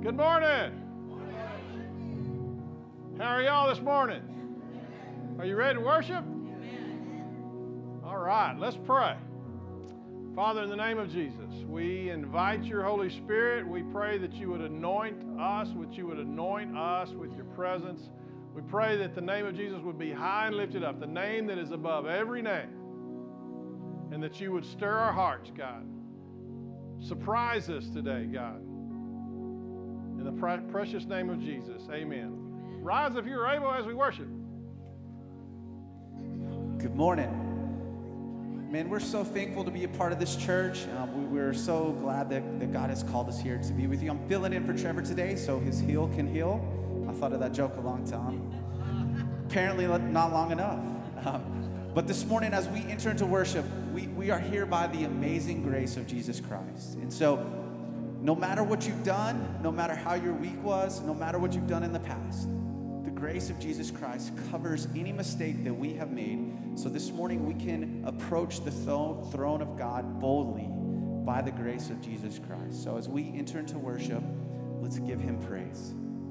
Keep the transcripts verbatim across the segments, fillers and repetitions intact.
Good morning. How are y'all this morning? Are you ready to worship? All right, let's pray. Father, in the name of Jesus, we invite your Holy Spirit. We pray that you would anoint us, that you would anoint us with your presence. We pray that the name of Jesus would be high and lifted up, the name that is above every name, and that you would stir our hearts, God. Surprise us today, God. In the pre- precious name of Jesus, amen. Rise if you're able as we worship. Good morning. Man, we're so thankful to be a part of this church. Um, we, we're so glad that, that God has called us here to be with you. I'm filling in for Trevor today, so his heel can heal. I thought of that joke a long time. Apparently not long enough. Um, but this morning, as we enter into worship, we, we are here by the amazing grace of Jesus Christ. And so, no matter what you've done, no matter how your week was, no matter what you've done in the past, the grace of Jesus Christ covers any mistake that we have made. So this morning we can approach the th- throne of God boldly by the grace of Jesus Christ. So as we enter into worship, let's give him praise.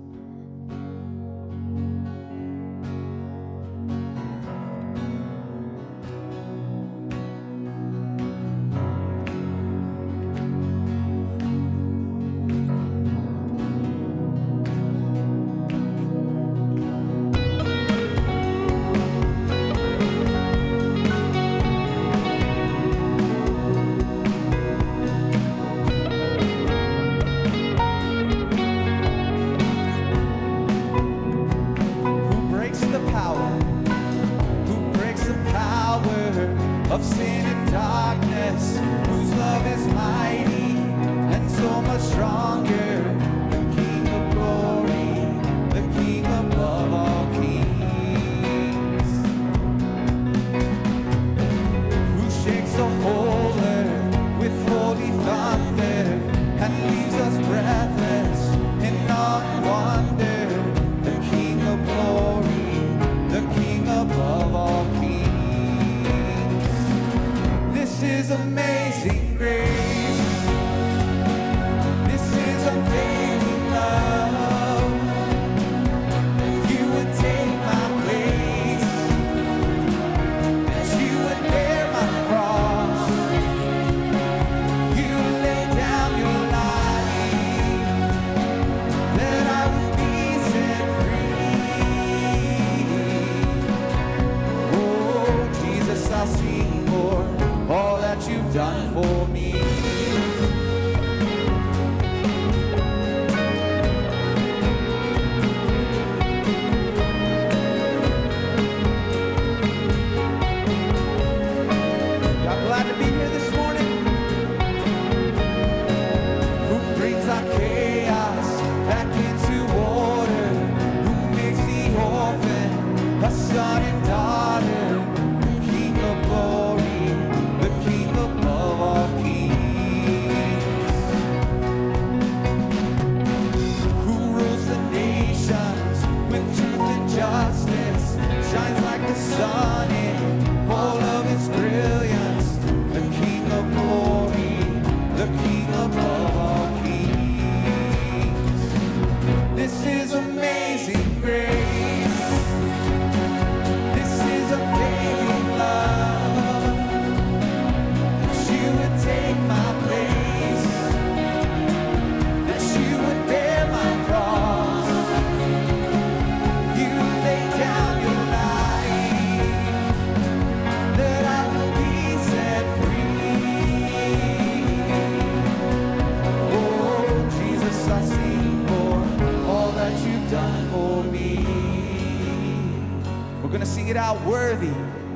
Worthy,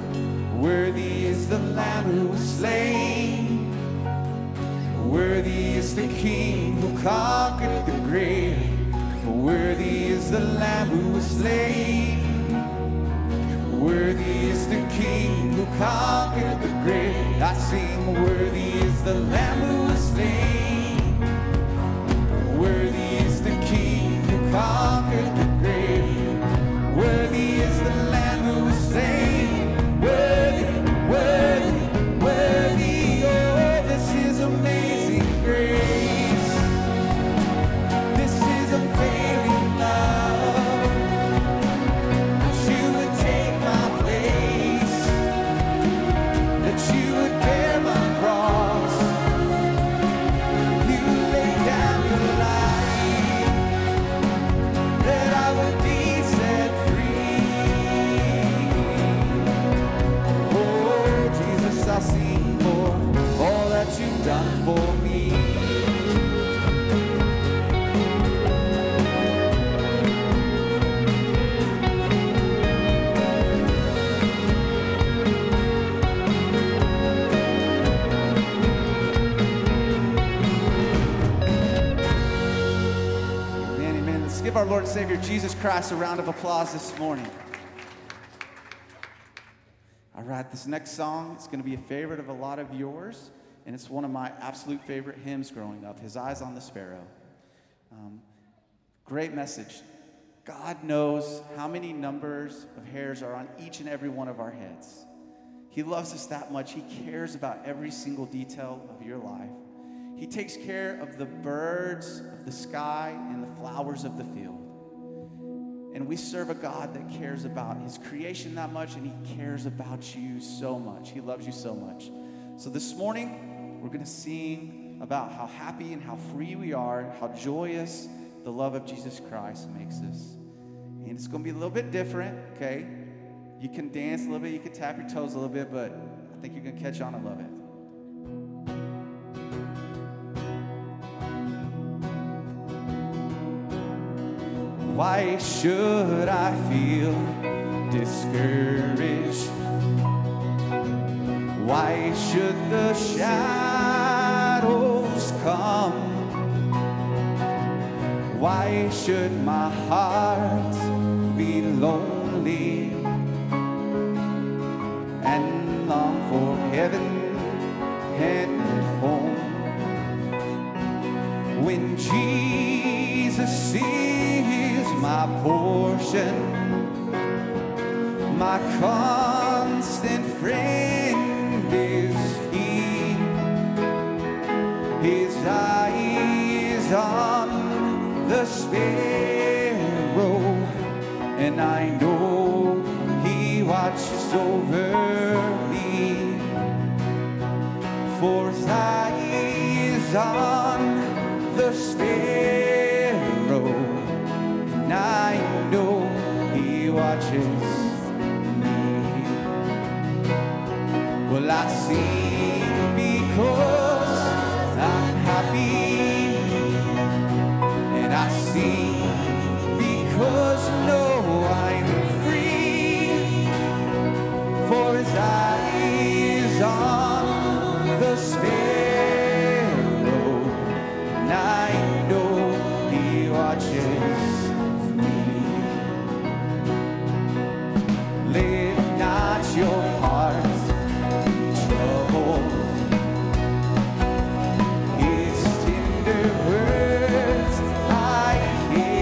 worthy is the Lamb who was slain. Worthy is the King who conquered the grave. Worthy is the Lamb who was slain. Worthy is the King who conquered the grave. I sing, worthy is the Lamb who was slain. Worthy is the King who conquered the grave. Worthy is the Lamb who was slain. Worthy, worthy, worthy. Oh, this is amazing grace. This is done for me. Amen, amen. Let's give our Lord and Savior Jesus Christ a round of applause this morning. All right, this next song is going to be a favorite of a lot of yours, and it's one of my absolute favorite hymns growing up, His Eyes on the Sparrow. Um, great message. God knows how many numbers of hairs are on each and every one of our heads. He loves us that much. He cares about every single detail of your life. He takes care of the birds of the sky and the flowers of the field. And we serve a God that cares about his creation that much, and he cares about you so much. He loves you so much. So this morning, we're going to sing about how happy and how free we are, how joyous the love of Jesus Christ makes us. And it's going to be a little bit different, okay? You can dance a little bit, you can tap your toes a little bit, but I think you're going to catch on and love it. Why should I feel discouraged? Why should the shadows come? Why should my heart be lonely and long for heaven and home? When Jesus is my portion, my constant friend is he. His eyes on the sparrow, and I know he watches over me. For his eyes on the sparrow, and I know he watches me. Well, I sing because I'm happy, and I sing because know I'm free. For his eyes on the sparrow, and I know he watches me. Let not your heart be troubled. His tender words I hear.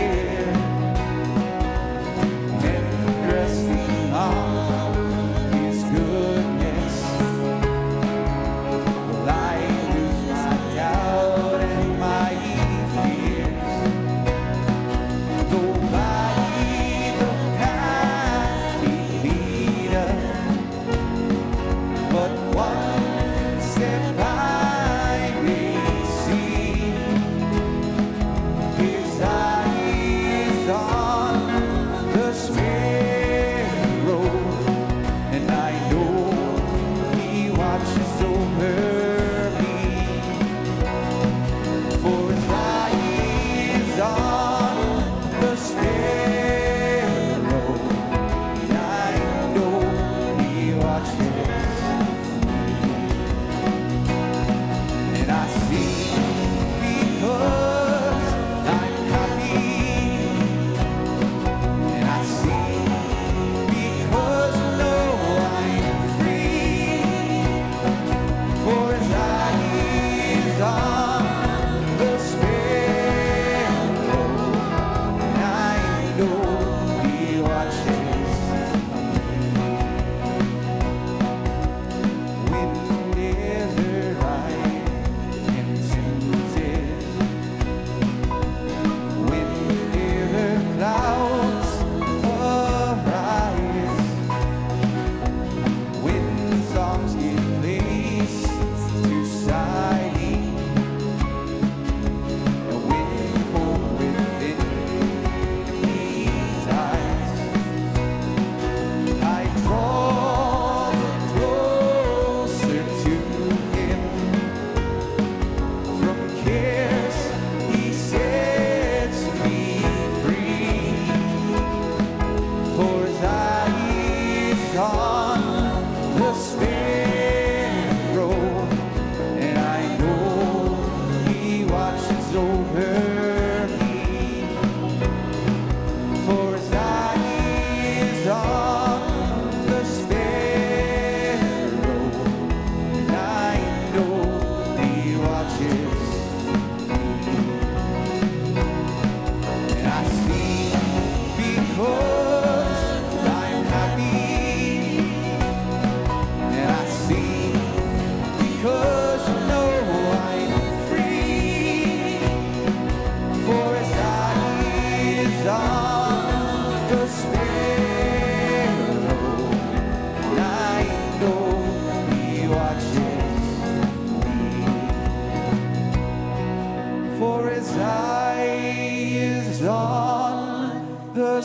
a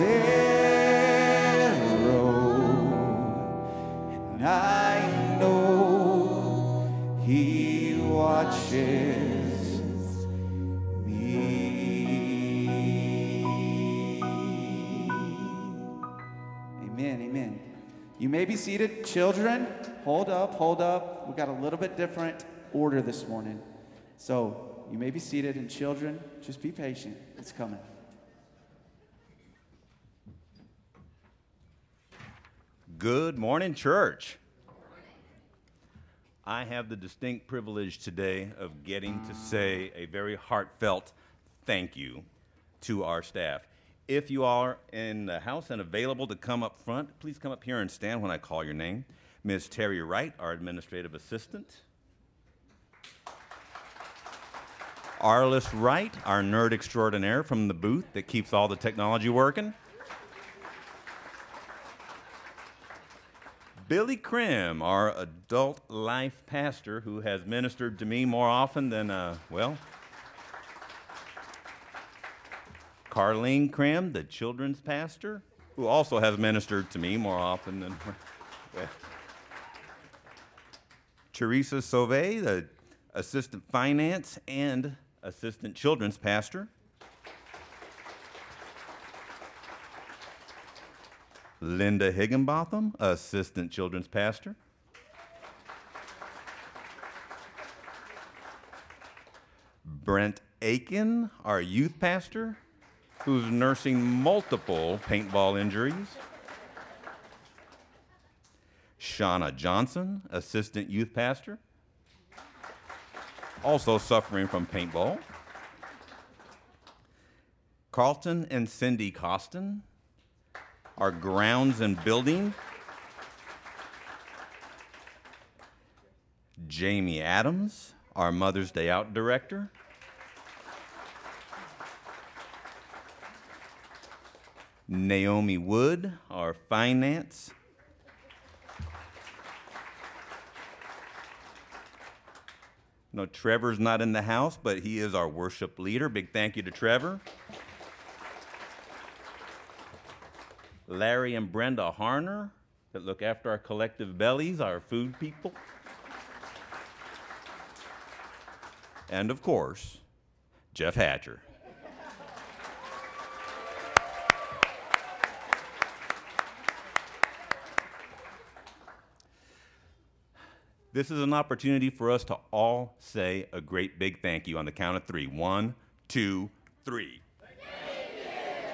sparrow, and I know he watches me. Amen, amen. You may be seated. Children, hold up, hold up. We've got a little bit different order this morning. So you may be seated, and children, just be patient. It's coming. Good morning, church. I have the distinct privilege today of getting to say a very heartfelt thank you to our staff. If you are in the house and available to come up front, please come up here and stand when I call your name. Miz Terry Wright, our administrative assistant. Arliss Wright, our nerd extraordinaire from the booth that keeps all the technology working. Billy Krim, our adult life pastor who has ministered to me more often than, uh, well, Carlene Krim, the children's pastor, who also has ministered to me more often than, well, Teresa Sauvé, the assistant finance and assistant children's pastor. Linda Higginbotham, assistant children's pastor. Brent Aiken, our youth pastor, who's nursing multiple paintball injuries. Shauna Johnson, assistant youth pastor, also suffering from paintball. Carlton and Cindy Costin, our grounds and building. Jamie Adams, our Mother's Day Out director. Naomi Wood, our finance. No, Trevor's not in the house, but he is our worship leader. Big thank you to Trevor. Larry and Brenda Harner, that look after our collective bellies, our food people. And of course, Jeff Hatcher. This is an opportunity for us to all say a great big thank you on the count of three. One, two, three. Thank you.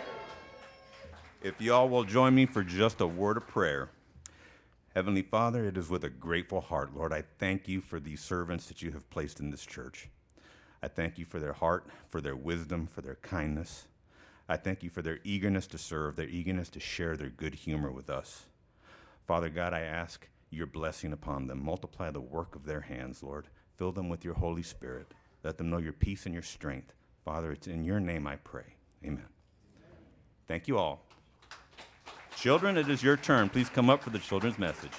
If y'all will join me for just a word of prayer. Heavenly Father, it is with a grateful heart, Lord, I thank you for these servants that you have placed in this church. I thank you for their heart, for their wisdom, for their kindness. I thank you for their eagerness to serve, their eagerness to share their good humor with us. Father God, I ask your blessing upon them. Multiply the work of their hands, Lord. Fill them with your Holy Spirit. Let them know your peace and your strength. Father, it's in your name I pray. Amen. Thank you all. Children, it is your turn. Please come up for the children's message.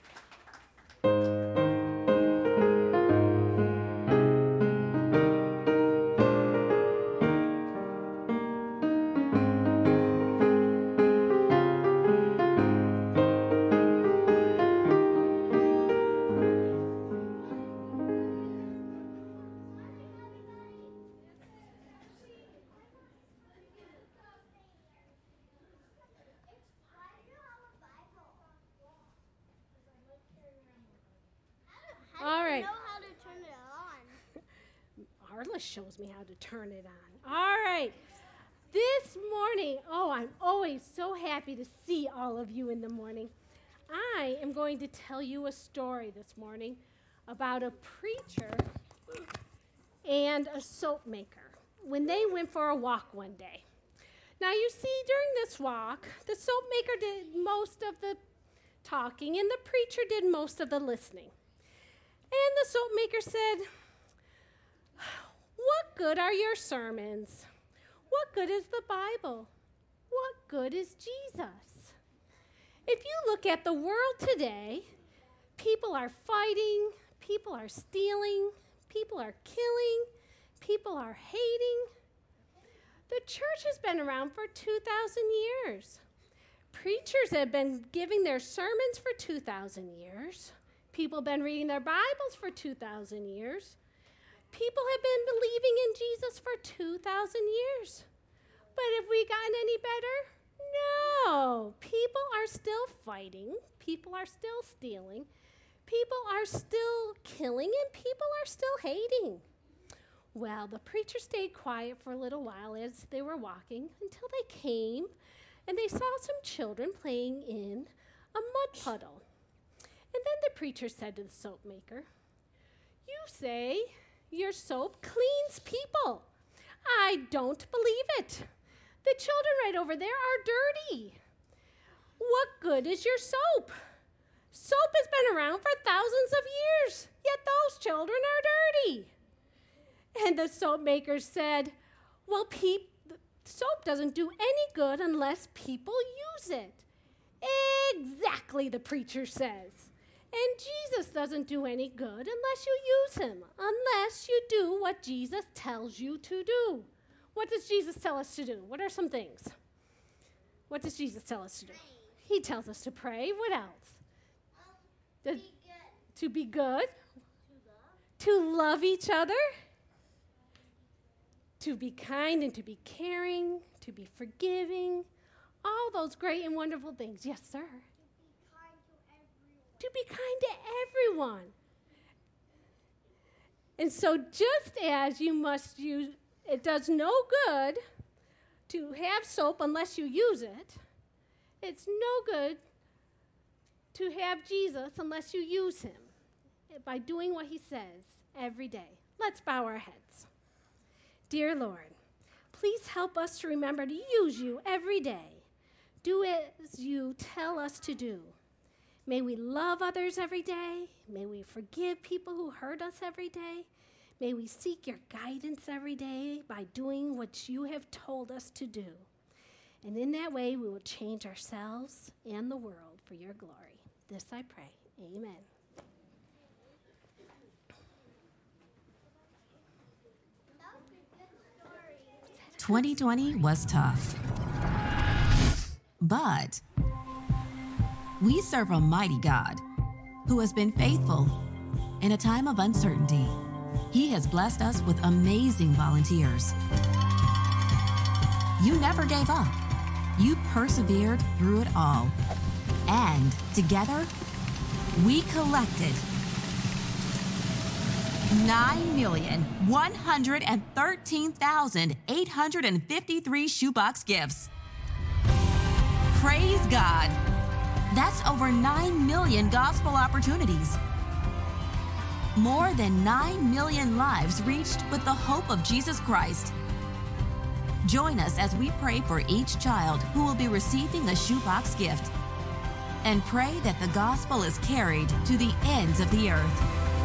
Shows me how to turn it on. All right. This morning, oh, I'm always so happy to see all of you in the morning. I am going to tell you a story this morning about a preacher and a soap maker when they went for a walk one day. Now, you see, during this walk, the soap maker did most of the talking and the preacher did most of the listening. And the soap maker said, "What good are your sermons? What good is the Bible? What good is Jesus?" If you look at the world today, people are fighting, people are stealing, people are killing, people are hating. The church has been around for two thousand years. Preachers have been giving their sermons for two thousand years. People have been reading their Bibles for two thousand years. People have been believing in Jesus for two thousand years. But have we gotten any better? No. People are still fighting. People are still stealing. People are still killing, and people are still hating. Well, the preacher stayed quiet for a little while as they were walking until they came and they saw some children playing in a mud puddle. And then the preacher said to the soap maker, "You say your soap cleans people. I don't believe it. The children right over there are dirty. What good is your soap? Soap has been around for thousands of years, yet those children are dirty." And the soap maker said, "Well, pe- soap doesn't do any good unless people use it." Exactly, the preacher says. And Jesus doesn't do any good unless you use him, unless you do what Jesus tells you to do. What does Jesus tell us to do? What are some things? What does Jesus tell us to do? He tells us to pray. What else? Um, be to be good. To love. To love each other. To be kind and to be caring. To be forgiving. All those great and wonderful things. Yes, sir. To be kind to everyone. And so just as you must use, it does no good to have soap unless you use it. It's no good to have Jesus unless you use him by doing what he says every day. Let's bow our heads. Dear Lord, please help us to remember to use you every day. Do as you tell us to do. May we love others every day. May we forgive people who hurt us every day. May we seek your guidance every day by doing what you have told us to do. And in that way, we will change ourselves and the world for your glory. This I pray. Amen. twenty twenty was tough. But we serve a mighty God who has been faithful in a time of uncertainty. He has blessed us with amazing volunteers. You never gave up. You persevered through it all. And together, we collected nine million, one hundred thirteen thousand, eight hundred fifty-three shoebox gifts. Praise God. That's over nine million gospel opportunities. More than nine million lives reached with the hope of Jesus Christ. Join us as we pray for each child who will be receiving a shoebox gift. And pray that the gospel is carried to the ends of the earth.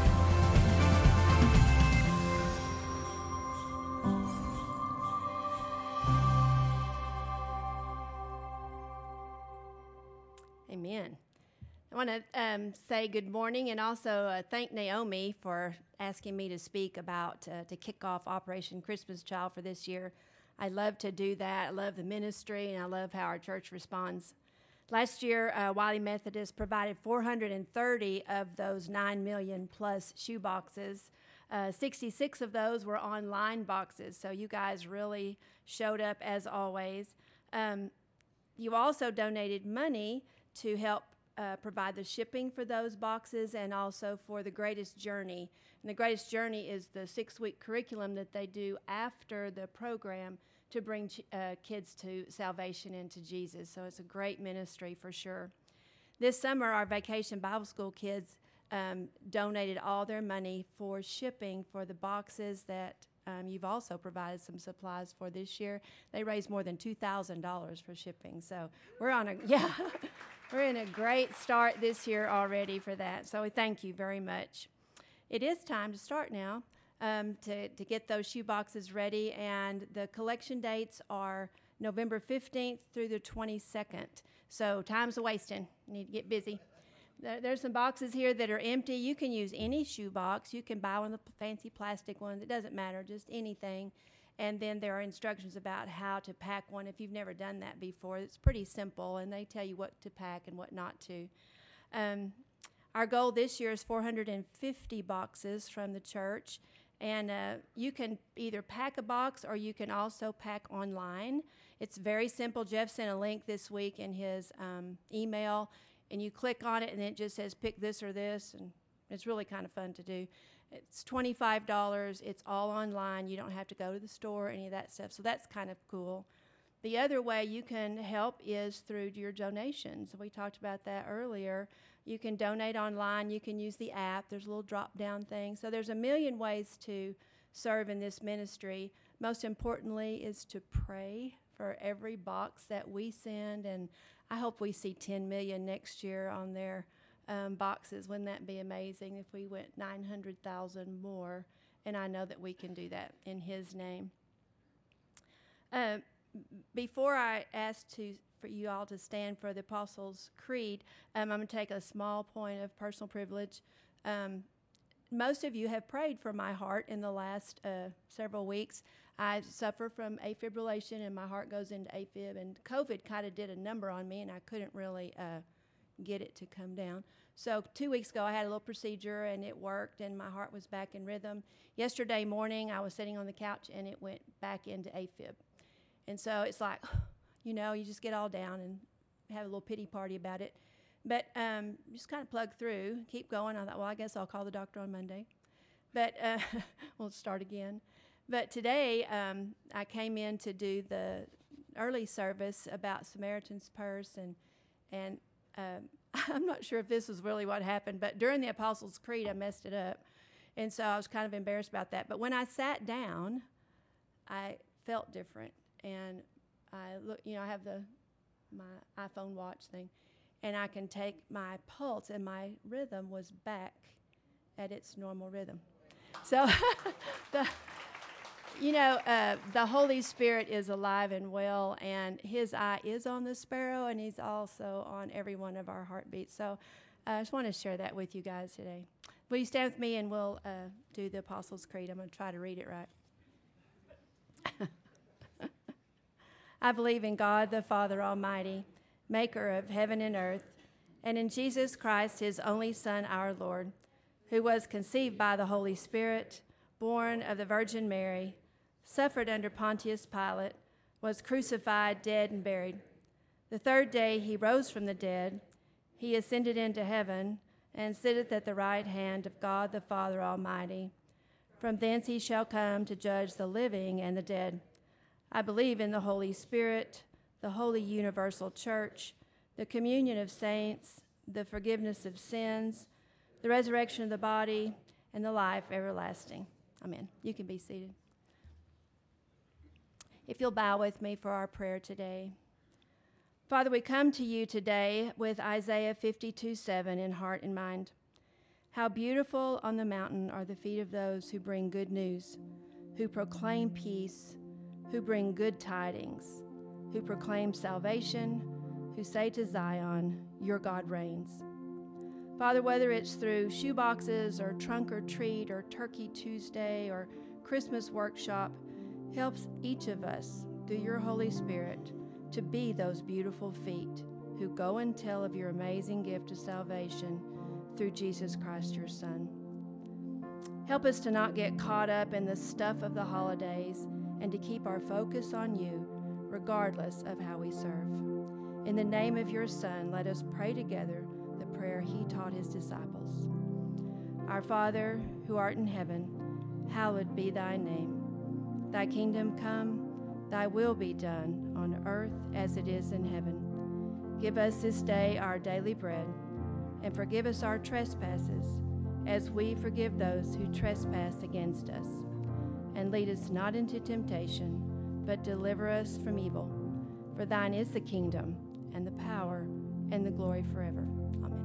Amen. I want to um, say good morning and also uh, thank Naomi for asking me to speak about, uh, to kick off Operation Christmas Child for this year. I love to do that. I love the ministry, and I love how our church responds. Last year, uh, Wiley Methodist provided four hundred thirty of those nine million plus shoe boxes. Uh, sixty-six of those were online boxes, so you guys really showed up as always. Um, you also donated money to help uh, provide the shipping for those boxes and also for the Greatest Journey. And the Greatest Journey is the six-week curriculum that they do after the program to bring ch- uh, kids to salvation and to Jesus. So it's a great ministry for sure. This summer, our Vacation Bible School kids um, donated all their money for shipping for the boxes that um, you've also provided some supplies for this year. They raised more than two thousand dollars for shipping. So we're on a, yeah, we're in a great start this year already for that. So we thank you very much. It is time to start now. Um, to, to get those shoe boxes ready, and the collection dates are November fifteenth through the twenty-second. So time's a-wasting. You need to get busy. There, there's some boxes here that are empty. You can use any shoe box. You can buy one of the fancy plastic ones. It doesn't matter, just anything. And then there are instructions about how to pack one if you've never done that before. It's pretty simple, and they tell you what to pack and what not to. Um, our goal this year is four hundred fifty boxes from the church. And uh, you can either pack a box or you can also pack online. It's very simple. Jeff sent a link this week in his um, email, and you click on it, and it just says pick this or this, and it's really kind of fun to do. It's twenty-five dollars. It's all online. You don't have to go to the store, any of that stuff. So that's kind of cool. The other way you can help is through your donations. We talked about that earlier. You can donate online. You can use the app. There's a little drop-down thing. So there's a million ways to serve in this ministry. Most importantly is to pray for every box that we send, and I hope we see ten million next year on their um, boxes. Wouldn't that be amazing if we went nine hundred thousand more? And I know that we can do that in His name. Uh, before I ask to for you all to stand for the Apostles' Creed, um, I'm going to take a small point of personal privilege. Um, most of you have prayed for my heart in the last uh, several weeks. I suffer from afibrillation, and my heart goes into AFib, and COVID kind of did a number on me, and I couldn't really uh, get it to come down. So two weeks ago, I had a little procedure, and it worked, and my heart was back in rhythm. Yesterday morning, I was sitting on the couch, and it went back into AFib. And so it's like, you know, you just get all down and have a little pity party about it. But um, just kind of plug through, keep going. I thought, well, I guess I'll call the doctor on Monday. But uh, we'll start again. But today, um, I came in to do the early service about Samaritan's Purse, and and um, I'm not sure if this was really what happened, but during the Apostles' Creed, I messed it up. And so I was kind of embarrassed about that. But when I sat down, I felt different. And I look, you know, I have the my iPhone watch thing, and I can take my pulse, and my rhythm was back at its normal rhythm. So, the, you know, uh, the Holy Spirit is alive and well, and His eye is on the sparrow, and He's also on every one of our heartbeats. So, uh, I just want to share that with you guys today. Will you stand with me, and we'll uh, do the Apostles' Creed? I'm going to try to read it right. I believe in God, the Father Almighty, maker of heaven and earth, and in Jesus Christ, His only Son, our Lord, who was conceived by the Holy Spirit, born of the Virgin Mary, suffered under Pontius Pilate, was crucified, dead, and buried. The third day He rose from the dead. He ascended into heaven and sitteth at the right hand of God, the Father Almighty. From thence He shall come to judge the living and the dead. I believe in the Holy Spirit, the holy universal church, the communion of saints, the forgiveness of sins, the resurrection of the body, and the life everlasting. Amen. You can be seated. If you'll bow with me for our prayer today. Father, we come to you today with Isaiah fifty-two seven in heart and mind. How beautiful on the mountain are the feet of those who bring good news, who proclaim peace, who bring good tidings, who proclaim salvation, who say to Zion, your God reigns. Father, whether it's through shoeboxes or trunk or treat or Turkey Tuesday or Christmas workshop, helps each of us, through your Holy Spirit, to be those beautiful feet who go and tell of your amazing gift of salvation through Jesus Christ, your Son. Help us to not get caught up in the stuff of the holidays and to keep our focus on you, regardless of how we serve. In the name of your Son, let us pray together the prayer He taught His disciples. Our Father, who art in heaven, hallowed be thy name. Thy kingdom come, thy will be done on earth as it is in heaven. Give us this day our daily bread, and forgive us our trespasses, as we forgive those who trespass against us. And lead us not into temptation, but deliver us from evil. For thine is the kingdom, and the power, and the glory forever. Amen.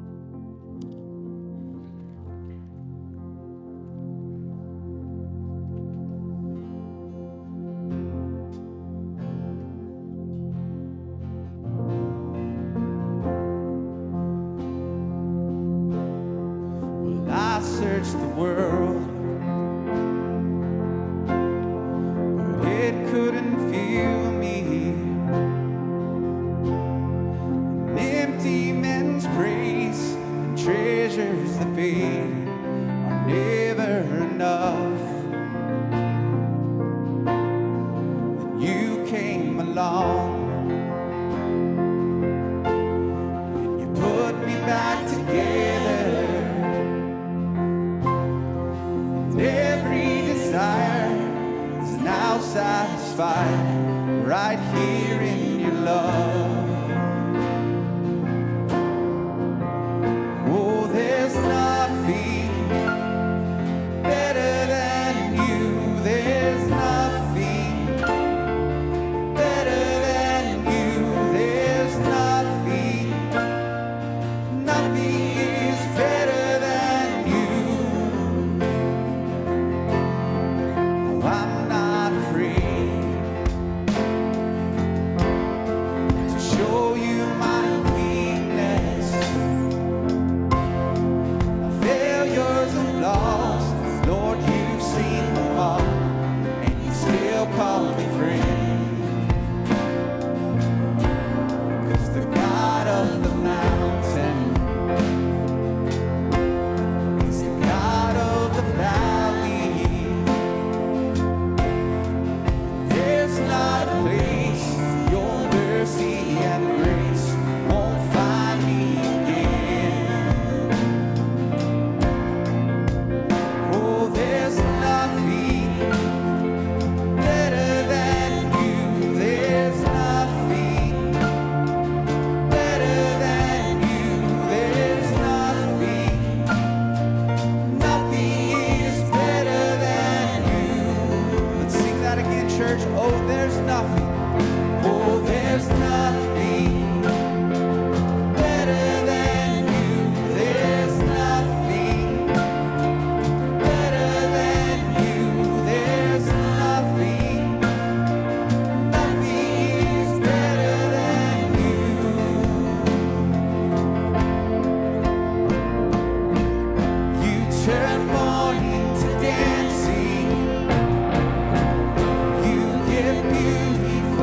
Well, I searched the world, but belong. And you put me back together. And every desire is now satisfied right here in your love. Oh, there's nothing better than you. There's nothing better than you. There's nothing, nothing is better than you. No, I'm not afraid to show you my weakness, my failures and flaws. Lord, you've seen them all, and you still call me friend. 'Cause the God of the mountain is the God of the valley. There's not a place your mercy and grace won't find me again. Oh, there's nothing better than you. There's nothing better than you. There's nothing, nothing is better than you. Let's sing that again, church. Oh, there's nothing. Oh, there's nothing better than you. There's nothing better than you. There's nothing, nothing is better than you. You turn mourning to dancing. You give beauty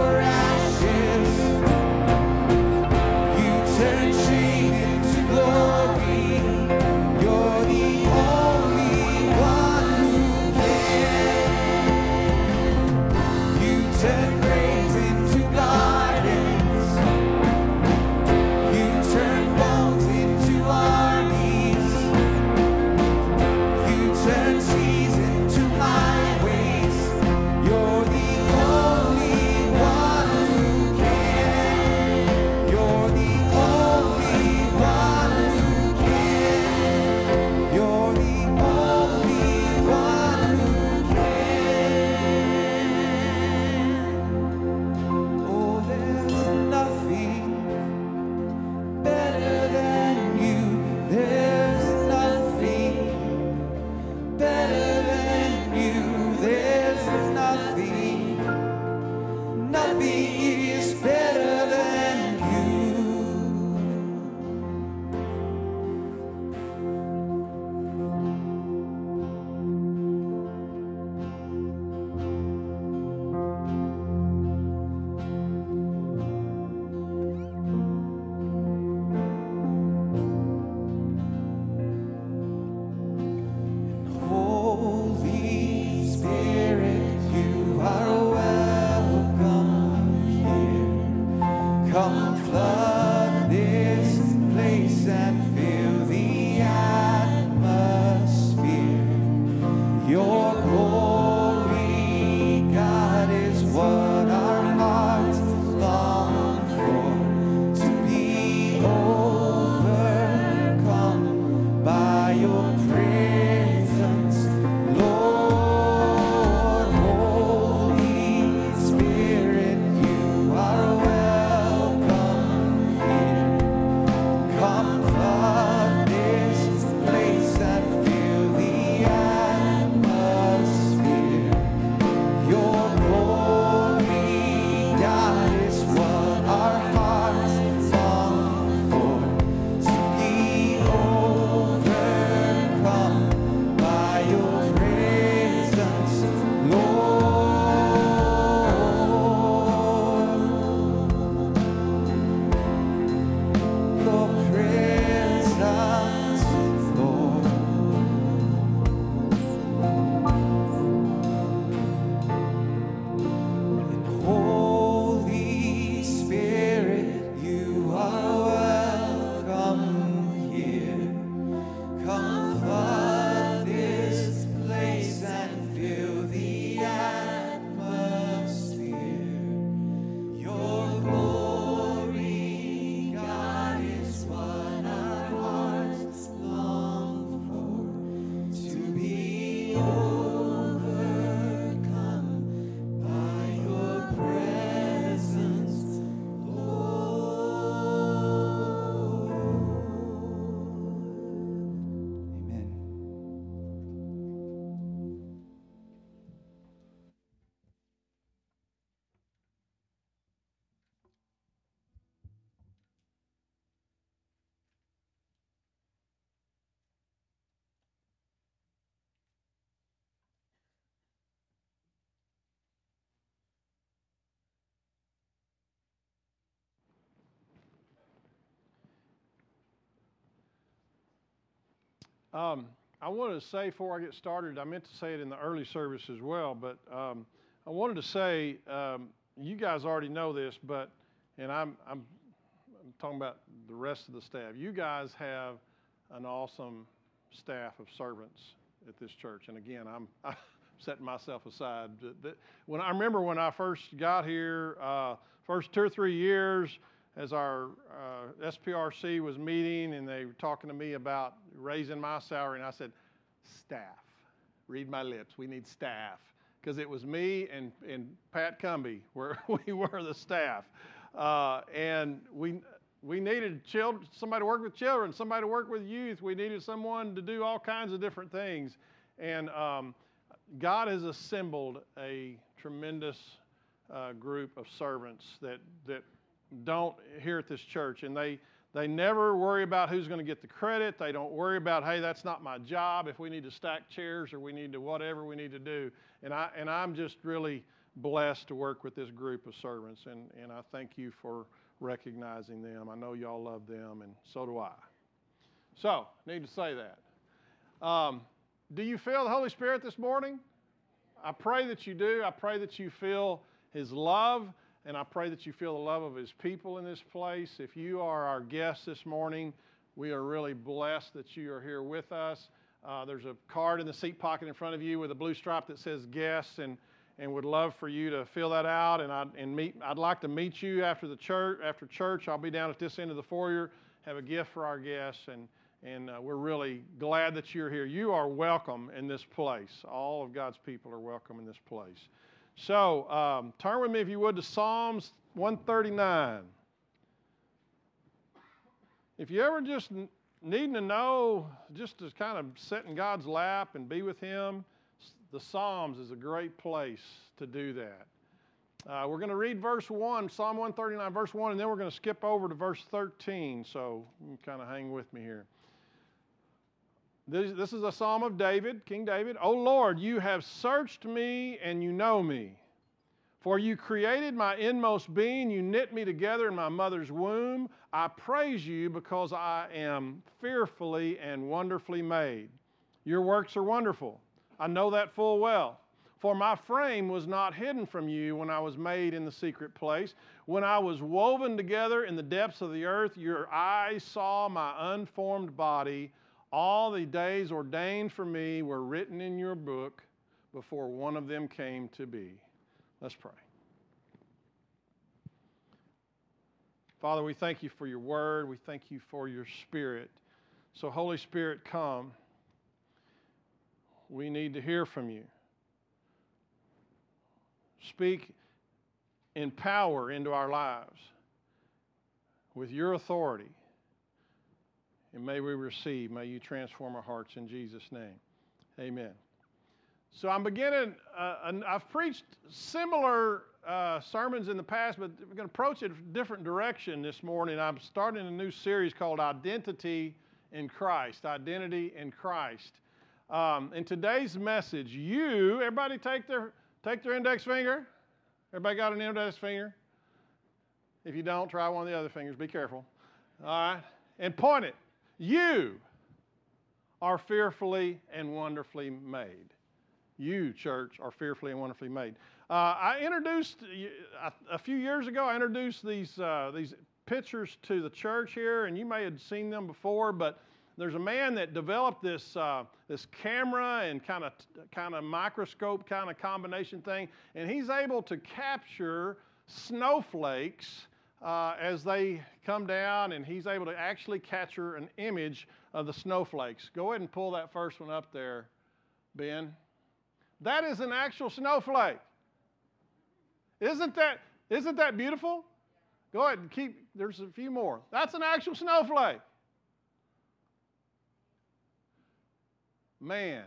Um, I wanted to say before I get started, I meant to say it in the early service as well, but um, I wanted to say, um, you guys already know this, but, and I'm, I'm, I'm talking about the rest of the staff. You guys have an awesome staff of servants at this church. And again, I'm, I'm setting myself aside. When I remember when I first got here, uh, first two or three years, as our uh, S P R C was meeting and they were talking to me about raising my salary, and I said, staff, read my lips, we need staff. Because it was me and, and Pat Cumby, where we were the staff. Uh, and we we needed children, somebody to work with children, somebody to work with youth. We needed someone to do all kinds of different things. And um, God has assembled a tremendous uh, group of servants that, that don't here at this church. And they, they never worry about who's going to get the credit. They don't worry about, hey, that's not my job, if we need to stack chairs or we need to whatever we need to do. And, I, and I'm just really blessed to work with this group of servants. And, and I thank you for recognizing them. I know y'all love them, and so do I. So, need to say that. Um, do you feel the Holy Spirit this morning? I pray that you do. I pray that you feel His love, and I pray that you feel the love of His people in this place. If you are our guest this morning, we are really blessed that you are here with us. Uh, there's a card in the seat pocket in front of you with a blue stripe that says guests, and and would love for you to fill that out. And I'd, and meet, I'd like to meet you after the church. After church, I'll be down at this end of the foyer, have a gift for our guests, and, and uh, we're really glad that you're here. You are welcome in this place. All of God's people are welcome in this place. So um, turn with me, if you would, to Psalms one thirty-nine. If you ever just needing to know, just to kind of sit in God's lap and be with Him, the Psalms is a great place to do that. Uh, we're going to read verse one, Psalm one thirty-nine, verse one, and then we're going to skip over to verse thirteen, so you can kind of hang with me here. This, this is a psalm of David, King David. O Lord, you have searched me and you know me. For you created my inmost being, you knit me together in my mother's womb. I praise you because I am fearfully and wonderfully made. Your works are wonderful. I know that full well. For my frame was not hidden from you when I was made in the secret place. When I was woven together in the depths of the earth, your eyes saw my unformed body. All the days ordained for me were written in your book before one of them came to be. Let's pray. Father, we thank you for your word. We thank you for your Spirit. So, Holy Spirit, come. We need to hear from you. Speak in power into our lives with your authority. And may we receive, may you transform our hearts in Jesus' name. Amen. So I'm beginning, uh, I've preached similar uh, sermons in the past, but we're going to approach it a different direction this morning. I'm starting a new series called Identity in Christ. Identity in Christ. Um, in today's message, you, everybody take their, take their index finger. Everybody got an index finger? If you don't, try one of the other fingers. Be careful. All right? And point it. You are fearfully and wonderfully made. You, church, are fearfully and wonderfully made. Uh, I introduced, a, a few years ago, I introduced these, uh, these pictures to the church here, and you may have seen them before, but there's a man that developed this, uh, this camera and kind of kind of microscope kind of combination thing, and he's able to capture snowflakes uh, as they come down, and he's able to actually capture an image of the snowflakes. Go ahead and pull that first one up there, Ben. That is an actual snowflake. Isn't that, isn't that beautiful? Go ahead and keep, there's a few more. That's an actual snowflake. Man.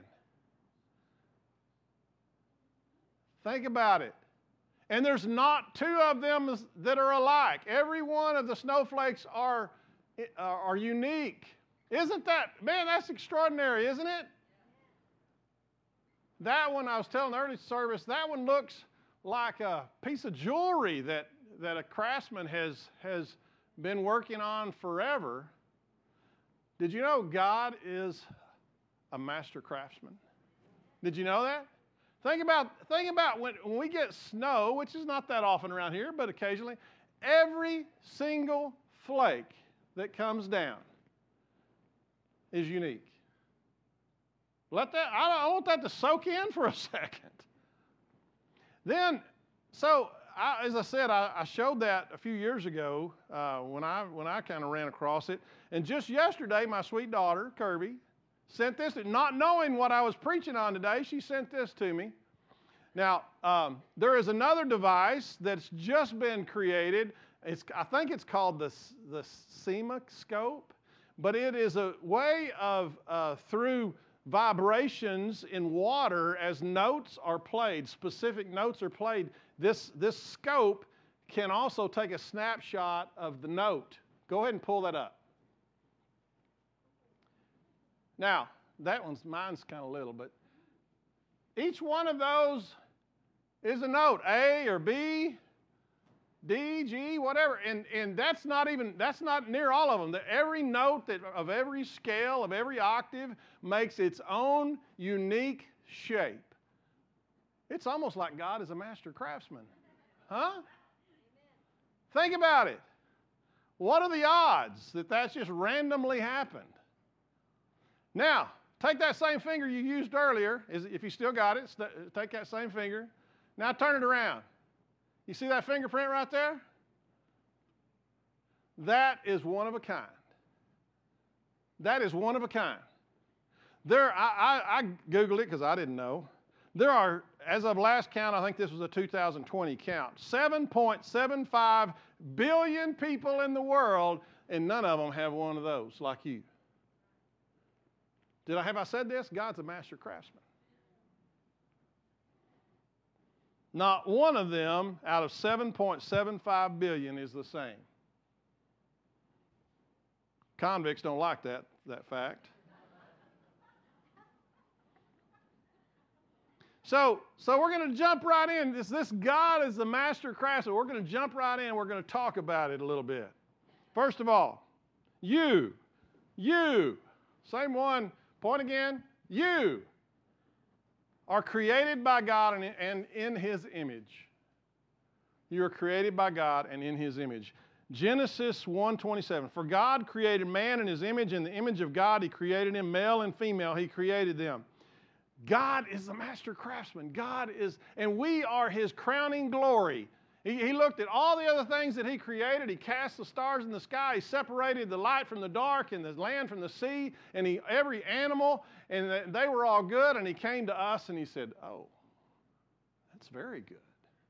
Think about it. And there's not two of them that are alike. Every one of the snowflakes are, are unique. Isn't that, man, that's extraordinary, isn't it? That one, I was telling the early service, that one looks like a piece of jewelry that, that a craftsman has, has been working on forever. Did you know God is a master craftsman? Did you know that? Think about, think about when, when we get snow, which is not that often around here, but occasionally, every single flake that comes down is unique. Let that, I, I want that to soak in for a second. Then, so I, as I said, I, I showed that a few years ago uh, when I when I kind of ran across it. And just yesterday, my sweet daughter, Kirby, sent this, not knowing what I was preaching on today, she sent this to me. Now, um, there is another device that's just been created. It's, I think it's called the, the CIMAscope, but it is a way of, uh, through vibrations in water as notes are played, specific notes are played, this, this scope can also take a snapshot of the note. Go ahead and pull that up. Now, that one's, mine's kind of little, but each one of those is a note, A or B, D, G, whatever, and, and that's not even, that's not near all of them. The, every note that, of every scale, of every octave makes its own unique shape. It's almost like God is a master craftsman. Huh? Think about it. What are the odds that that's just randomly happened? Now, take that same finger you used earlier, if you still got it, take that same finger. Now turn it around. You see that fingerprint right there? That is one of a kind. That is one of a kind. There, I, I, I Googled it because I didn't know. There are, as of last count, I think this was a two thousand twenty count, seven point seven five billion people in the world, and none of them have one of those like you. Did I have I said this? God's a master craftsman. Not one of them out of seven point seven five billion is the same. Convicts don't like that, that fact. So, so we're going to jump right in. This, this God is the master craftsman. We're going to jump right in. We're going to talk about it a little bit. First of all, you, you, same one, point again, you are created by God and, and in His image. You are created by God and in His image. Genesis one twenty-seven, for God created man in His image, in the image of God He created him, male and female He created them. God is the master craftsman. God is, and we are His crowning glory. He, he looked at all the other things that He created. He cast the stars in the sky. He separated the light from the dark and the land from the sea, and he, every animal, and they were all good. And He came to us and He said, oh, that's very good.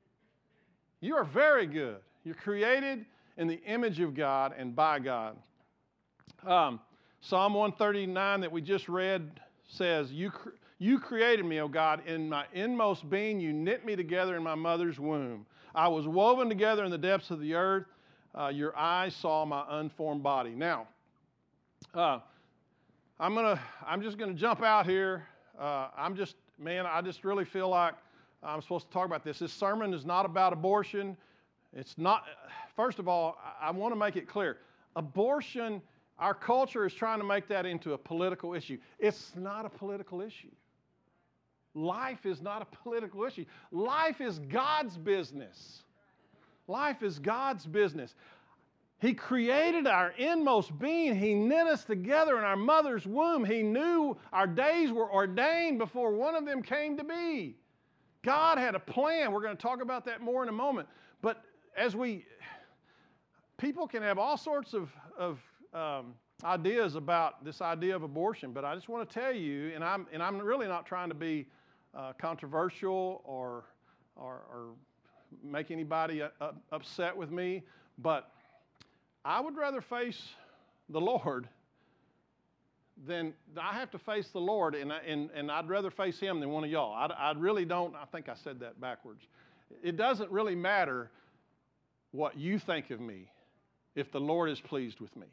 You are very good. You're created in the image of God and by God. Um, Psalm one thirty-nine that we just read says, you cre- You created me, O God, in my inmost being. You knit me together in my mother's womb. I was woven together in the depths of the earth. Uh, your eyes saw my unformed body. Now, uh, I'm gonna. I'm just gonna jump out here. Uh, I'm just, man. I just really feel like I'm supposed to talk about this. This sermon is not about abortion. It's not. First of all, I, I want to make it clear. Abortion. Our culture is trying to make that into a political issue. It's not a political issue. Life is not a political issue. Life is God's business. Life is God's business. He created our inmost being. He knit us together in our mother's womb. He knew our days were ordained before one of them came to be. God had a plan. We're going to talk about that more in a moment. But as we, people can have all sorts of, of um, ideas about this idea of abortion, but I just want to tell you, and I'm, and I'm really not trying to be Uh, controversial or, or, or make anybody uh, upset with me, but I would rather face the Lord than I have to face the Lord, and, I, and, and I'd rather face Him than one of y'all. I, I really don't. I think I said that backwards. It doesn't really matter what you think of me if the Lord is pleased with me.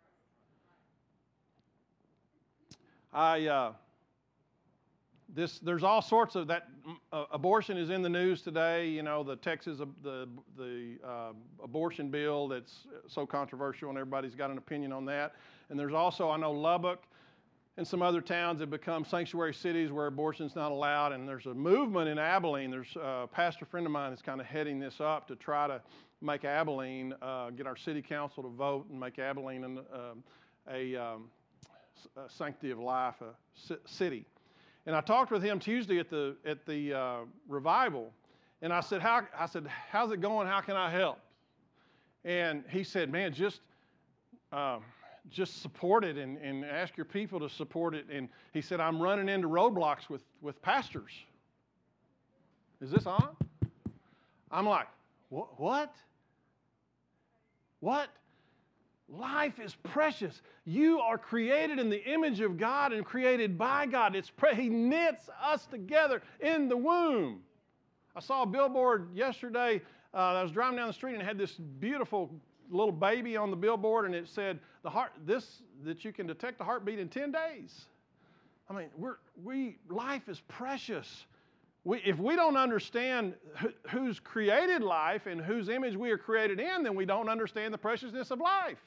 I. Uh, This, there's all sorts of that. Uh, abortion is in the news today. You know, the Texas, uh, the the uh, abortion bill that's so controversial, and everybody's got an opinion on that. And there's also, I know, Lubbock and some other towns have become sanctuary cities where abortion's not allowed. And there's a movement in Abilene. There's a pastor friend of mine that's kind of heading this up to try to make Abilene, uh, get our city council to vote and make Abilene an, um, a, um, a sanctity of life a c- city. And I talked with him Tuesday at the at the uh, revival, and I said, "How?" I said, "How's it going? How can I help?" And he said, "Man, just." Um, Just support it and, and ask your people to support it. And he said, I'm running into roadblocks with, with pastors. Is this on? I'm like, what? What? What? Life is precious. You are created in the image of God and created by God. It's pre- He knits us together in the womb. I saw a billboard yesterday. Uh, I was driving down the street and it had this beautiful little baby on the billboard, and it said the heart this that you can detect the heartbeat in ten days. I mean, we're we life is precious. We, if we don't understand who, who's created life and whose image we are created in, then we don't understand the preciousness of life.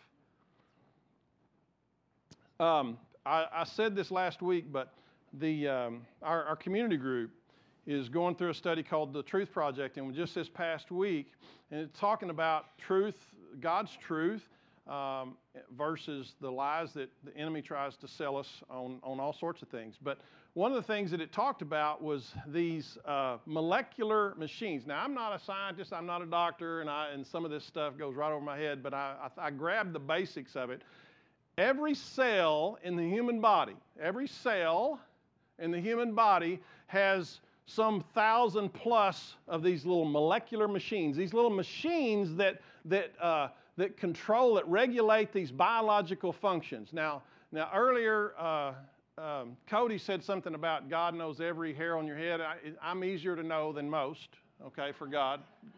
Um, I, I said this last week, but the um, our, our community group is going through a study called the Truth Project, and just this past week, and it's talking about truth, God's truth, um, versus the lies that the enemy tries to sell us on, on all sorts of things. But one of the things that it talked about was these uh, molecular machines. Now, I'm not a scientist, I'm not a doctor, and, I, and some of this stuff goes right over my head, but I, I, I grabbed the basics of it. Every cell in the human body, every cell in the human body has some thousand plus of these little molecular machines, these little machines that that uh, that control, that regulate these biological functions. Now, now earlier, uh, um, Cody said something about God knows every hair on your head. I, I'm easier to know than most, okay, for God.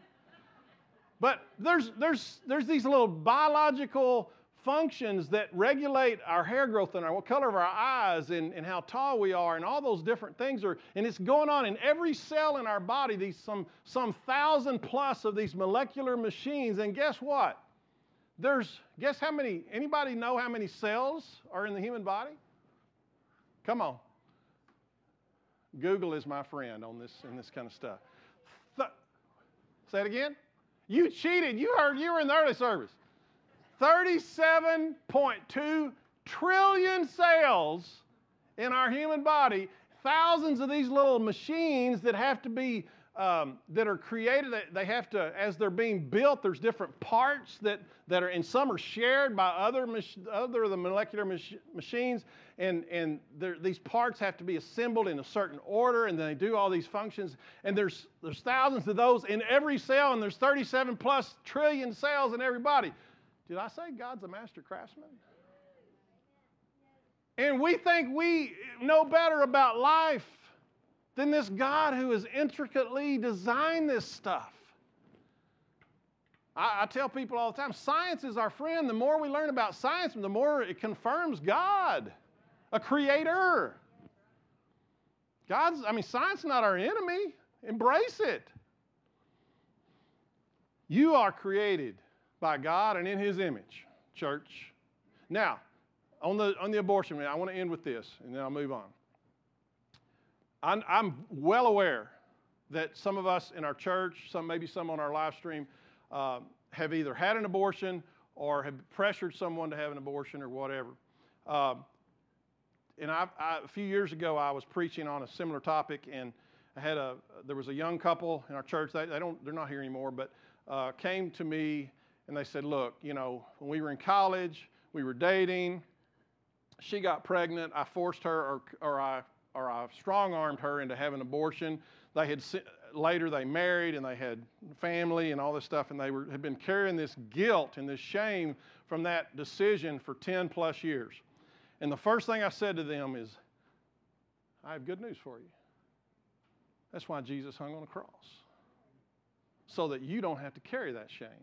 But there's there's there's these little biological functions that regulate our hair growth and our what color of our eyes and, and how tall we are and all those different things are, and it's going on in every cell in our body, these some some thousand plus of these molecular machines. And guess what? There's guess how many, anybody know how many cells are in the human body? Come on. Google is my friend on this and this kind of stuff. Th- Say it again. You cheated. You heard you were in the early service. thirty-seven point two trillion cells in our human body, thousands of these little machines that have to be, um, that are created, they have to, as they're being built, there's different parts that, that are, and some are shared by other, mach- other of the molecular mach- machines, and, and these parts have to be assembled in a certain order, and they do all these functions, and there's, there's thousands of those in every cell, and there's thirty-seven plus trillion cells in every body. Did I say God's a master craftsman? And we think we know better about life than this God who has intricately designed this stuff. I, I tell people all the time, science is our friend. The more we learn about science, the more it confirms God, a creator. God's, I mean, science is not our enemy. Embrace it. You are created by God and in His image, church. Now, on the on the abortion, I want to end with this, and then I'll move on. I'm, I'm well aware that some of us in our church, some maybe some on our live stream, uh, have either had an abortion or have pressured someone to have an abortion or whatever. Uh, and I, I, a few years ago, I was preaching on a similar topic, and I had a there was a young couple in our church. They, they don't they're not here anymore, but uh, came to me. And they said, look, you know, when we were in college, we were dating. She got pregnant. I forced her, or, or I, or I strong-armed her into having an abortion. They had later they married and they had family and all this stuff, and they were had been carrying this guilt and this shame from that decision for ten plus years. And the first thing I said to them is, I have good news for you. That's why Jesus hung on the cross, so that you don't have to carry that shame.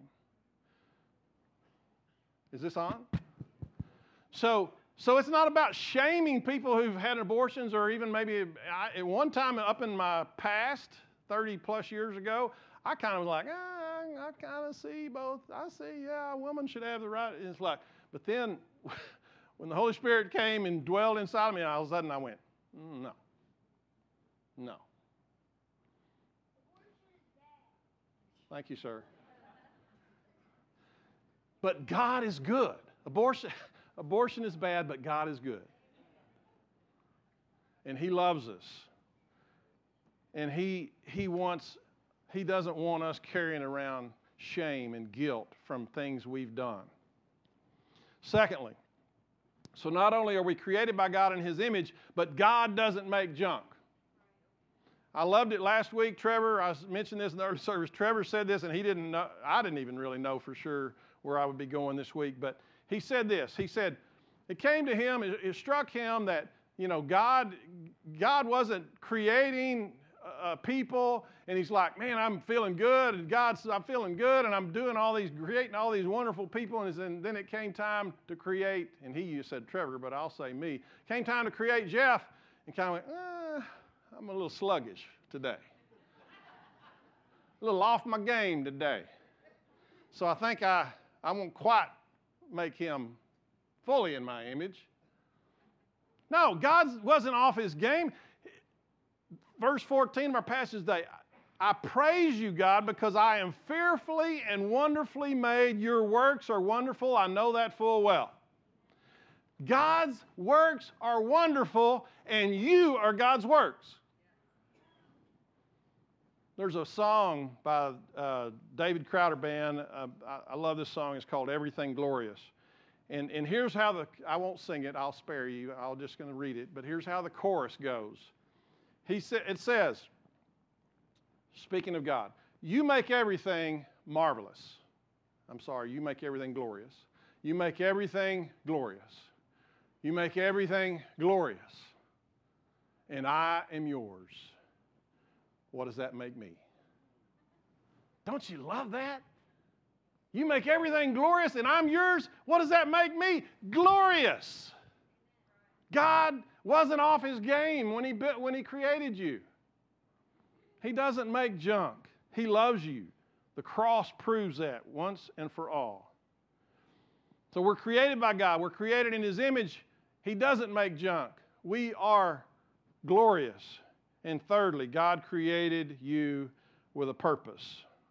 Is this on? So, so it's not about shaming people who've had abortions, or even maybe I, at one time up in my past, thirty plus years ago, I kind of was like, ah, I kind of see both. I see, yeah, a woman should have the right. And it's like, but then when the Holy Spirit came and dwelled inside of me, all of a sudden I went, mm, no. No. Thank you, sir. But God is good. Abortion, abortion is bad, but God is good. And He loves us. And He He wants He doesn't want us carrying around shame and guilt from things we've done. Secondly, so not only are we created by God in His image, but God doesn't make junk. I loved it last week. Trevor, I mentioned this in the early service. Trevor said this, and he didn't know, I didn't even really know for sure where I would be going this week, but he said this. He said, it came to him, it, it struck him that, you know, God, God wasn't creating uh, people, and he's like, man, I'm feeling good, and God's, I'm feeling good, and I'm doing all these, creating all these wonderful people, and, and then it came time to create, and he said Trevor, but I'll say me, came time to create Jeff, and kind of went, eh, I'm a little sluggish today. A little off my game today. So I think I, I won't quite make him fully in my image. No, God wasn't off His game. Verse fourteen of our passage today, I praise you, God, because I am fearfully and wonderfully made. Your works are wonderful. I know that full well. God's works are wonderful, and you are God's works. There's a song by uh, David Crowder Band. Uh, I, I love this song. It's called Everything Glorious. And, and here's how the, I won't sing it. I'll spare you. I'm just going to read it. But here's how the chorus goes. He sa- It says, speaking of God, you make everything marvelous. I'm sorry, you make everything glorious. You make everything glorious. You make everything glorious. And I am yours. What does that make me? Don't you love that? You make everything glorious and I'm yours. What does that make me? Glorious. God wasn't off His game when He, when he created you. He doesn't make junk. He loves you. The cross proves that once and for all. So we're created by God. We're created in His image. He doesn't make junk. We are glorious. And thirdly, God created you with a purpose.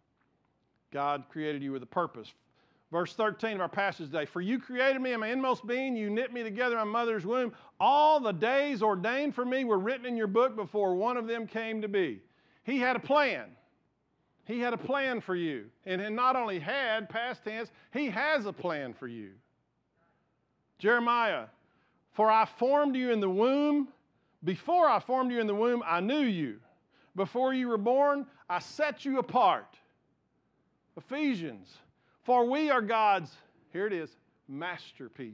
God created you with a purpose. Verse thirteen of our passage today, for you created me in my inmost being, you knit me together in my mother's womb. All the days ordained for me were written in your book before one of them came to be. He had a plan. He had a plan for you. And, and not only had, past tense, He has a plan for you. Jeremiah, for I formed you in the womb. Before I formed you in the womb, I knew you. Before you were born, I set you apart. Ephesians, for we are God's, here it is, masterpiece.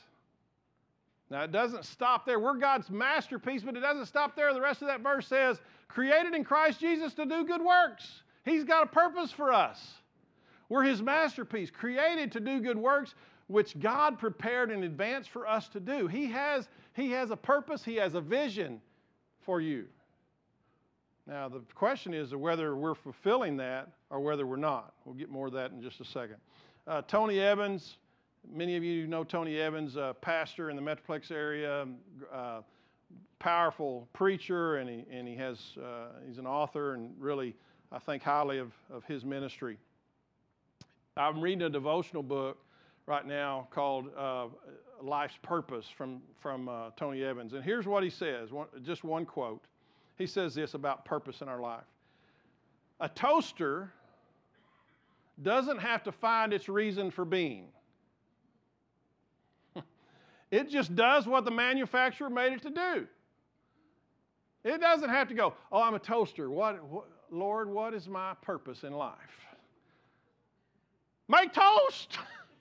Now it doesn't stop there. We're God's masterpiece, but it doesn't stop there. The rest of that verse says, created in Christ Jesus to do good works. He's got a purpose for us. We're His masterpiece, created to do good works, which God prepared in advance for us to do. He has, he has a purpose, He has a vision for you. Now, the question is whether we're fulfilling that or whether we're not. We'll get more of that in just a second. Uh, Tony Evans, many of you know Tony Evans, uh, pastor in the Metroplex area, uh, powerful preacher, and he, and he has, uh, he's an author and really, I think, highly of, of his ministry. I'm reading a devotional book right now called uh, Life's Purpose from, from uh, Tony Evans. And here's what he says, one, just one quote. He says this about purpose in our life. A toaster doesn't have to find its reason for being. It just does what the manufacturer made it to do. It doesn't have to go, oh, I'm a toaster. What, what, Lord, what is my purpose in life? Make toast!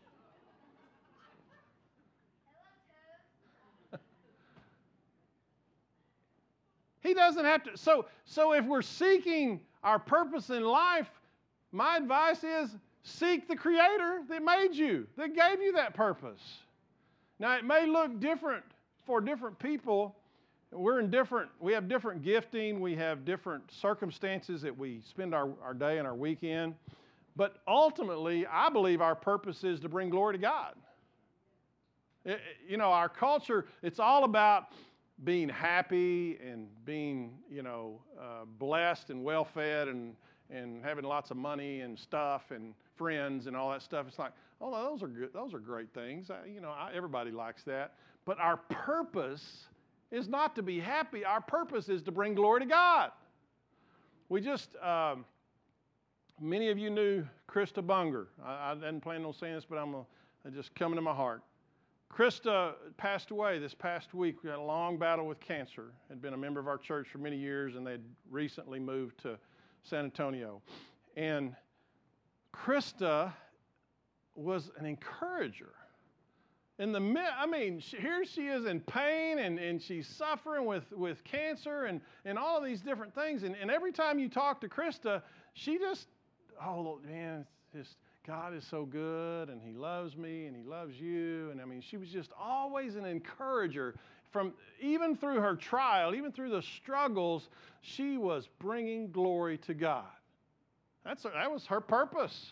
He doesn't have to. So, so if we're seeking our purpose in life, my advice is seek the Creator that made you, that gave you that purpose. Now, it may look different for different people. We're in different, we have different gifting, we have different circumstances that we spend our, our day and our week in. But ultimately, I believe our purpose is to bring glory to God. It, you know, our culture, it's all about being happy and being, you know, uh, blessed and well-fed and, and having lots of money and stuff and friends and all that stuff. It's like, oh, those are good. Those are great things. I, you know, I, everybody likes that. But our purpose is not to be happy. Our purpose is to bring glory to God. We just, um, many of you knew Krista Bunger. I, I didn't plan on saying this, but I'm a, it just coming to my heart. Krista passed away this past week. We had a long battle with cancer. Had been a member of our church for many years, and they'd recently moved to San Antonio. And Krista was an encourager. In the mid, I mean, she, here she is in pain, and, and she's suffering with, with cancer and, and all of these different things. And, and every time you talk to Krista, she just, oh, man, it's just, God is so good, and He loves me, and He loves you. And I mean, she was just always an encourager. From even through her trial, even through the struggles, she was bringing glory to God. That's that was her purpose.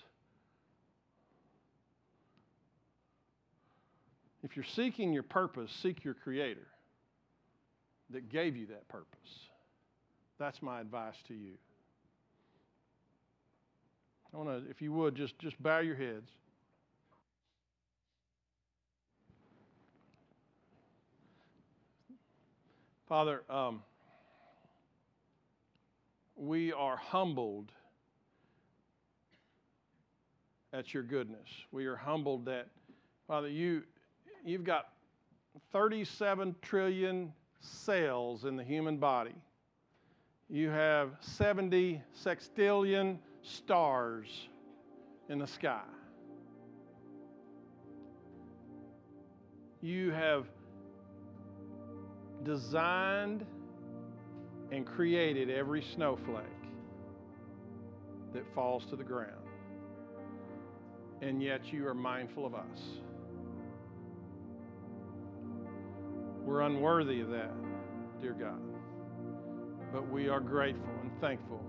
If you're seeking your purpose, seek your Creator that gave you that purpose. That's my advice to you. I want to, if you would, just, just bow your heads. Father, um, we are humbled at your goodness. We are humbled that, Father, you, you've got thirty-seven trillion cells in the human body. You have seventy sextillion stars in the sky. You have designed and created every snowflake that falls to the ground. And yet you are mindful of us. We're unworthy of that, dear God. But we are grateful and thankful.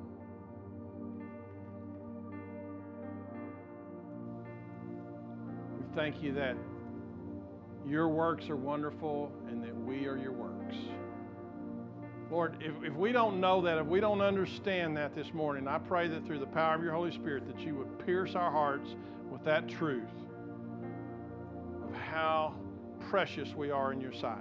We thank you that your works are wonderful and that we are your works. Lord, if, if we don't know that, if we don't understand that this morning, I pray that through the power of your Holy Spirit that you would pierce our hearts with that truth of how precious we are in your sight.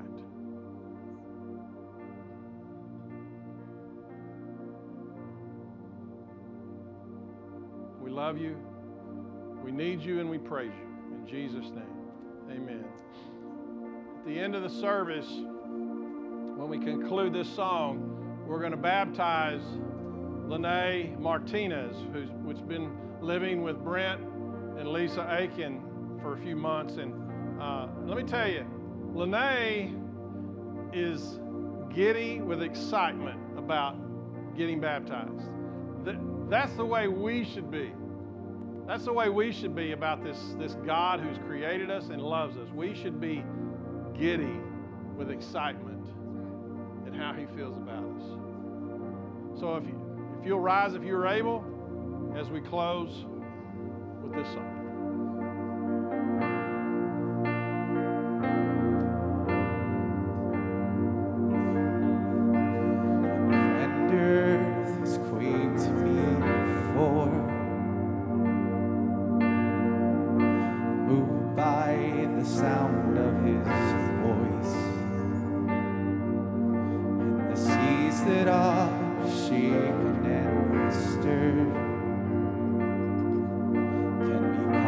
We love you, we need you, and we praise you. In Jesus' name, amen. At the end of the service, when we conclude this song, we're going to baptize Lene Martinez, who's, who's been living with Brent and Lisa Aiken for a few months. And uh, let me tell you, Lene is giddy with excitement about getting baptized. That's the way we should be. That's the way we should be about this, this God who's created us and loves us. We should be giddy with excitement at how He feels about us. So if, you, if you'll rise, if you're able, as we close with this song. Can be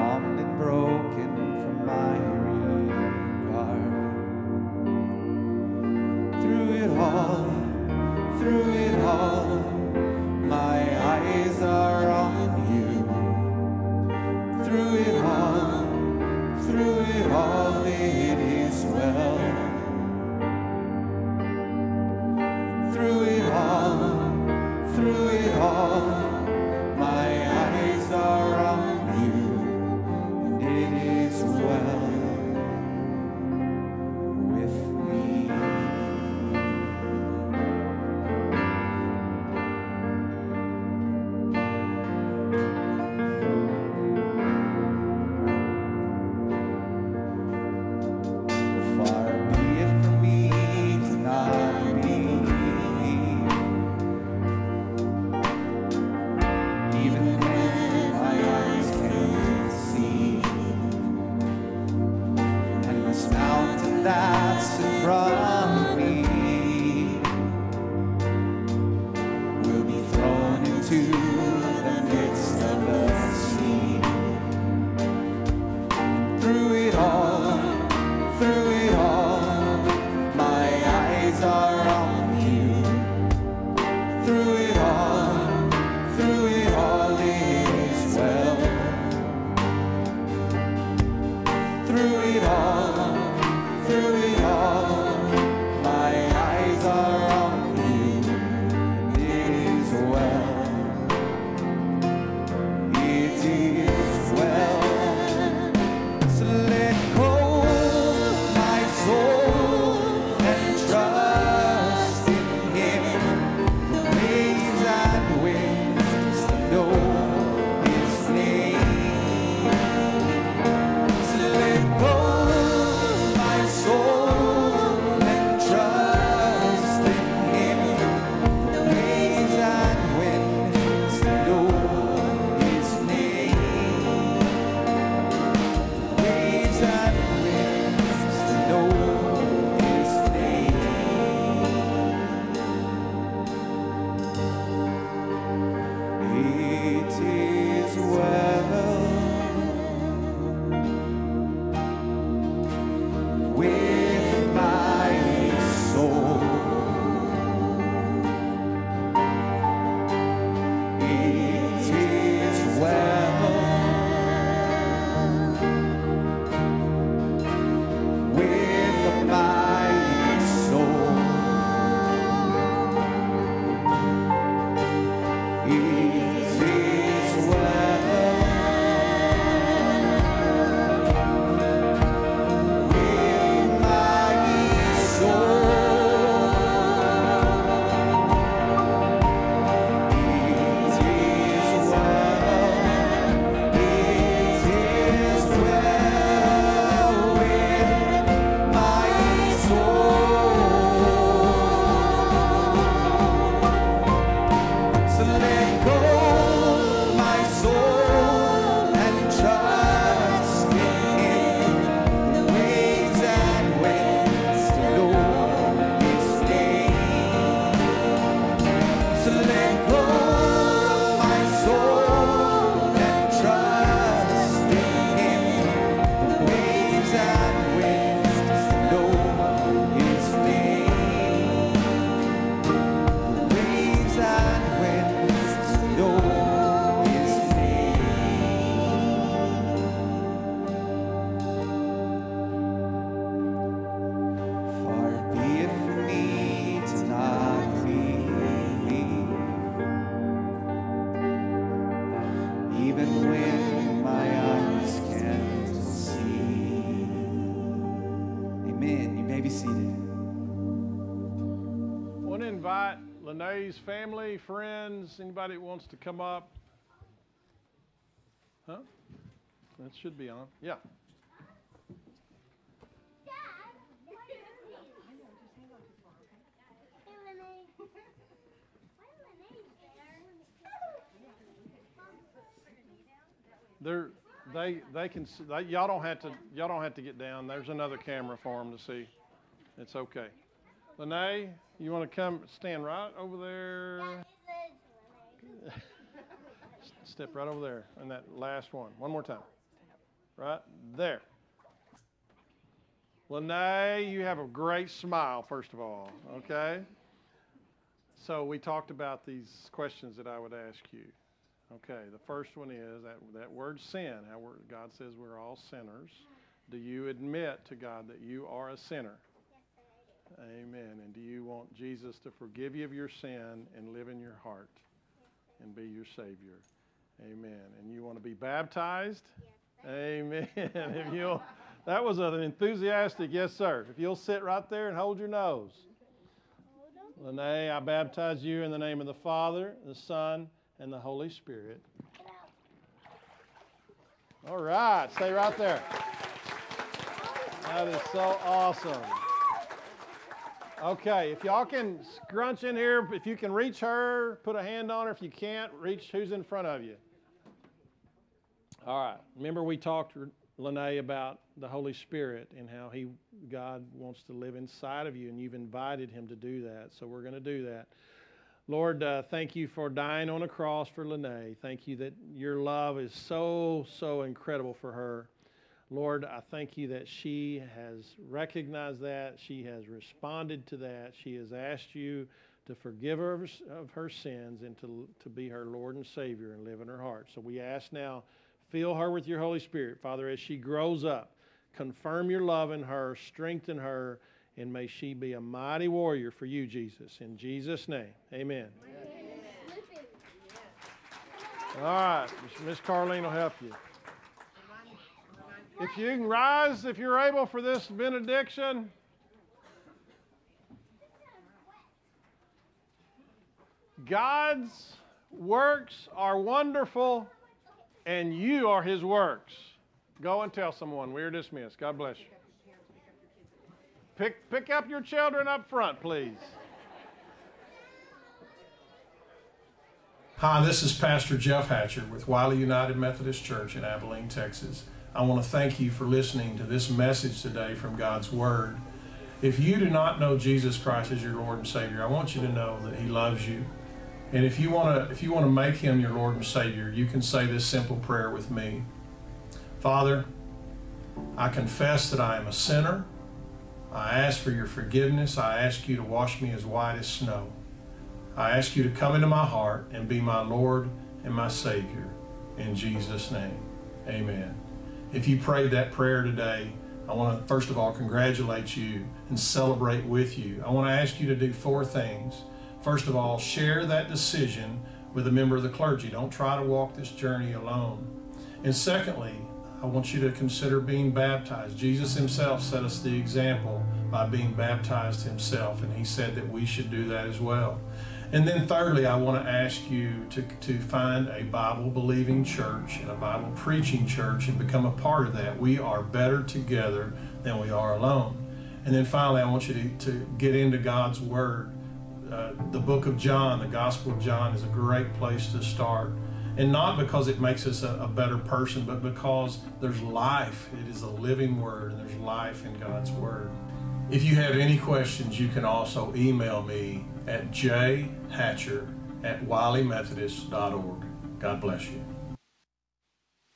even when my eyes can't see. Amen. You may be seated. I want to invite Lene's family, friends, anybody that wants to come up. Huh? That should be on. Yeah. They're, they they can see, they, y'all don't have to y'all don't have to get down. There's another camera for them to see. It's okay. Lene, you want to come stand right over there? Step right over there in that last one. One more time. Right there. Lene, you have a great smile, first of all. Okay. So we talked about these questions that I would ask you. Okay, the first one is that, that word sin. How we're, God says we're all sinners. Do you admit to God that you are a sinner? Yes, I do. Amen. And do you want Jesus to forgive you of your sin and live in your heart and be your Savior? Amen. And you want to be baptized? Yes, amen. If you'll, that was an enthusiastic yes, sir. If you'll sit right there and hold your nose. Lene, I baptize you in the name of the Father, the Son, and the Holy Spirit. All right, stay right there. That is so awesome. Okay, if y'all can scrunch in here, if you can reach her, put a hand on her. If you can't, reach who's in front of you. All right, remember we talked, Lene, about the Holy Spirit and how he, God wants to live inside of you, and you've invited him to do that, so we're going to do that. Lord, uh, thank you for dying on a cross for Lene. Thank you that your love is so, so incredible for her. Lord, I thank you that she has recognized that. She has responded to that. She has asked you to forgive her of her sins and to, to be her Lord and Savior and live in her heart. So we ask now, fill her with your Holy Spirit. Father, as she grows up, confirm your love in her, strengthen her, and may she be a mighty warrior for you, Jesus. In Jesus' name, amen. Amen. All right, Miss Carlene will help you. If you can rise, if you're able, for this benediction. God's works are wonderful, and you are his works. Go and tell someone. We are dismissed. God bless you. Pick, pick up your children up front, please. Hi, this is Pastor Jeff Hatcher with Wiley United Methodist Church in Abilene, Texas. I want to thank you for listening to this message today from God's Word. If you do not know Jesus Christ as your Lord and Savior, I want you to know that he loves you. And if you want to, if you want to make him your Lord and Savior, you can say this simple prayer with me. Father, I confess that I am a sinner. I ask for your forgiveness. I ask you to wash me as white as snow. I ask you to come into my heart and be my Lord and my Savior. In Jesus' name, amen. If you prayed that prayer today, I want to first of all congratulate you and celebrate with you. I want to ask you to do four things. First of all, share that decision with a member of the clergy. Don't try to walk this journey alone. And secondly, I want you to consider being baptized. Jesus himself set us the example by being baptized himself, and he said that we should do that as well. And then thirdly, I want to ask you to, to find a Bible-believing church and a Bible-preaching church and become a part of that. We are better together than we are alone. And then finally, I want you to, to get into God's Word. Uh, the book of John, the Gospel of John, is a great place to start. And not because it makes us a, a better person, but because there's life. It is a living Word, and there's life in God's Word. If you have any questions, you can also email me at j hatcher at wiley methodist dot org. God bless you.